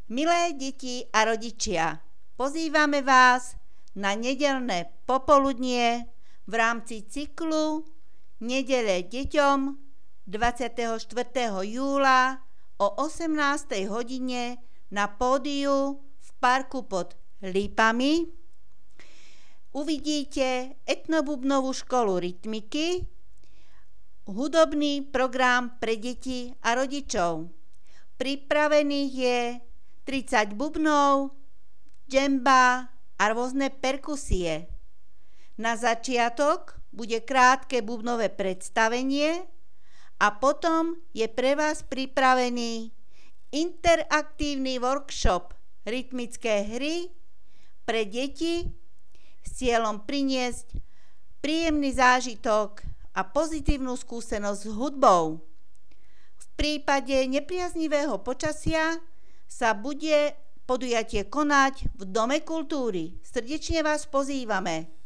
Milé deti a rodičia, pozývame vás na nedeľné popoludnie v rámci cyklu Nedele deťom 24. júla o 18. hodine na pódiu v parku pod Lípami. Uvidíte etnobubnovú školu rytmiky, hudobný program pre deti a rodičov. Pripravených je 30 bubnov, džemba a rôzne perkusie. Na začiatok bude krátke bubnové predstavenie a potom je pre vás pripravený interaktívny workshop rytmické hry pre deti s cieľom priniesť príjemný zážitok a pozitívnu skúsenosť s hudbou. V prípade nepriaznivého počasia sa bude podujatie konať v Dome kultúry. Srdečne vás pozývame.